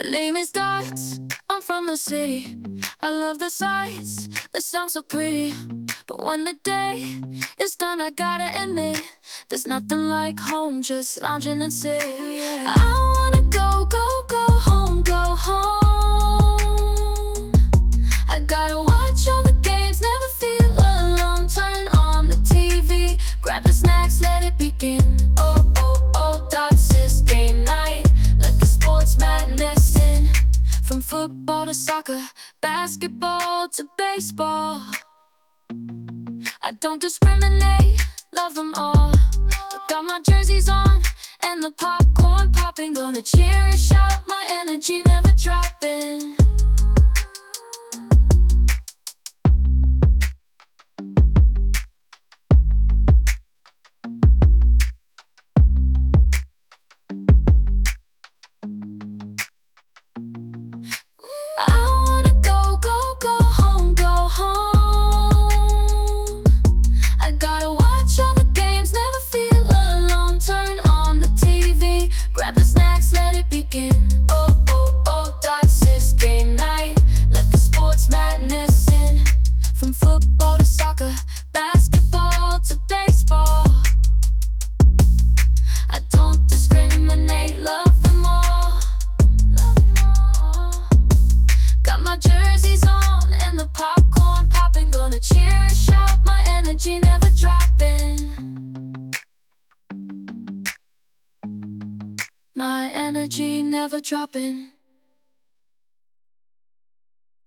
name is Dots, I'm from the city. I love the sights, the sound so pretty. But when the day is done, I gotta admit, there's nothing like home, just lounging and sitting. Yeah. I wanna go, go, go home, go home. I gotta watch all the games, never feel alone. Turn on the TV, grab the snacks, let it begin. Oh, oh, oh, Dots is game night. Let the sports madness in. From football to soccer, basketball to baseball. I don't discriminate, love them all. Got my jerseys on and the popcorn popping. Gonna cheer and shout, my energy never dropping. I wanna go, go, go home, go home. I gotta watch all the games, never feel alone. Turn on the TV, grab the snacks, let it begin. Oh, oh, oh, Dots is game night. Let the sports madness in. From football to soccer, basketball to baseball. I don't discriminate, love them all. Got my jerseys on and the popcorn popping. Gonna cheer and shout, my energy never dropping. My energy never dropping.